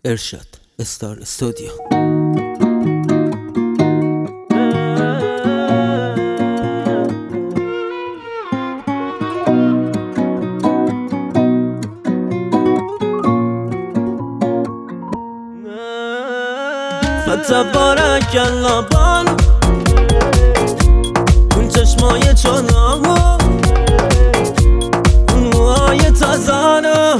ارشاد استار استودیو. فتبارک الله بانو اون چشمای چناهو اون موهای تازانو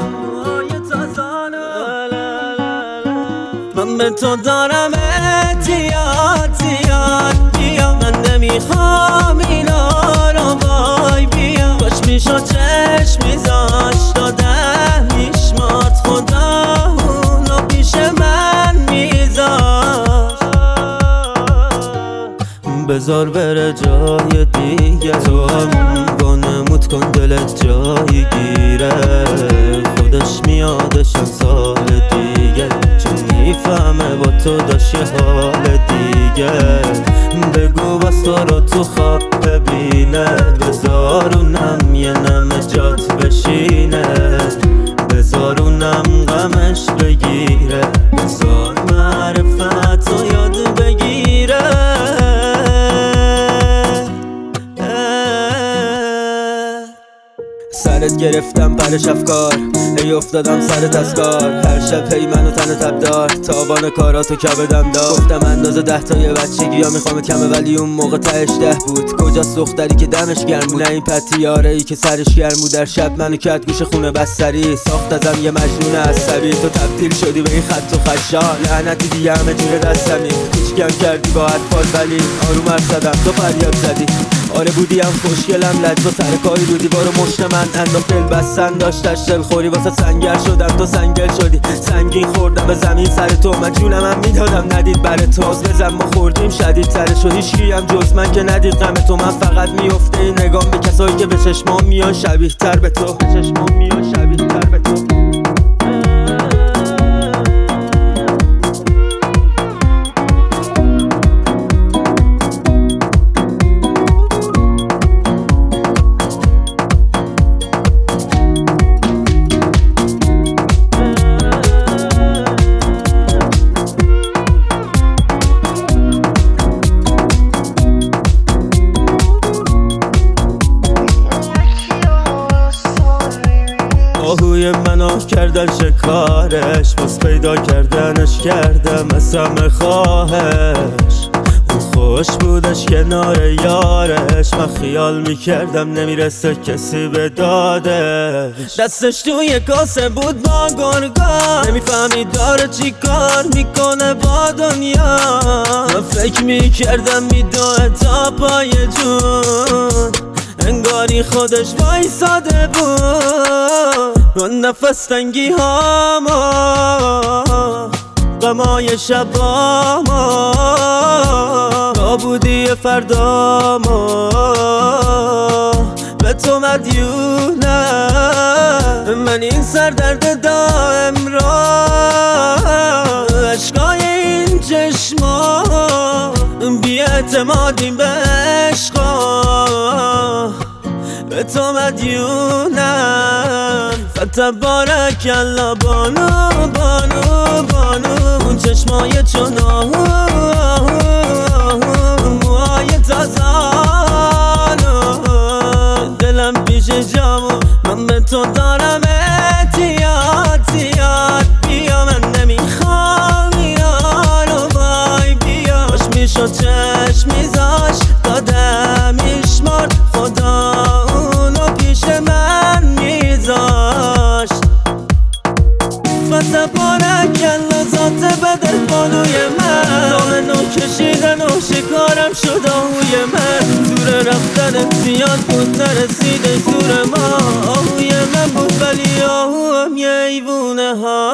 من به تو دارم اعتیاد بیا من نمیخوام اینا رو وای بیا باش میشو چشمی زاش داده میشمات خدا اونو پیش من میذاش بذار بره جای دیگه تو هم وانمود کن دلت جایی گیره خودش میادش سال دیگه چون میفهمه با تو داشت یه حال دیگه بگو بس تو رو تو خواب ببینه بذارونم یه نمه جات بشینه بذارونم غمش بگیره بذار معرفت رو یاد بگیره سرت گرفتم پرش افکار ای افتادم سرت از کار هر شب هی منو تن تب دار تاوان کاراتو کبدم دار گفتم اندازه 10 تا یه بچگی ها میخوام کمه ولی اون موقع تهش 10 بود کجاست دختری که دمش گرم بود نه این پتیاره ای که سرش گرم بود در شب منو کرد گوش خونه بستری ساخت ازم یه مجنون عصبی تو تبدیل شدی به این خط و خشان لعنتی دیگه همه جوره دستمی کوچیکم کردی با اطفال ولی آروم حرف زدم تو فریاد زدی آره بودیم خوشگلم لج و سر کاری رو دیوار و مشت من انداخت دل بستن داشتش دلخوری واسه سنگر شدم تو سنگل شدی سنگین خوردم به زمین سر تو من جونم هم میدادم ندید بر تو بزن ما خوردیم شدید ترش و هیچکی هم جز من که ندید غم تو من فقط میفته این نگام به کسایی که به چشمام میان شبیه تر به تو به چشمام میان شبیه تر به تو آهوی منو کردن شکارش باز پیدا کردنش کردم از همه خواهش اون خوش بودش کنار یارش من خیال میکردم نمیرسه کسی به دادش دستش توی کاسه بود با گرگان نمیفهمی داره چی کار میکنه با دنیا من فکر میکردم میدوه تا پای جون انگاری خودش وایساده بود اون نفس تنگی هاما غمای شباما نابودی فرداما به تو مدیونم من این سردرد دائم را عشقای این چشما بی اعتمادیم به عشقا به تو مدیونم فتبارک الله بانو بانو بانو اون چشمای چناهو موهای تازانو دلم پیش جامو من به تو دارم اعتیاد بیا من نمیخوام اینا رو وای بیا باش میشو چشم میذاش دادم میشمرد خدا اونو پیش من میذاشت فتبارک الله ذات بدل بانوی من دامنو کشیدن و شکارم شد آهوی من زور رفتن زیاد بود نرسیده زور ما آهوی من بود ولی آهو هم یه ایوونه ها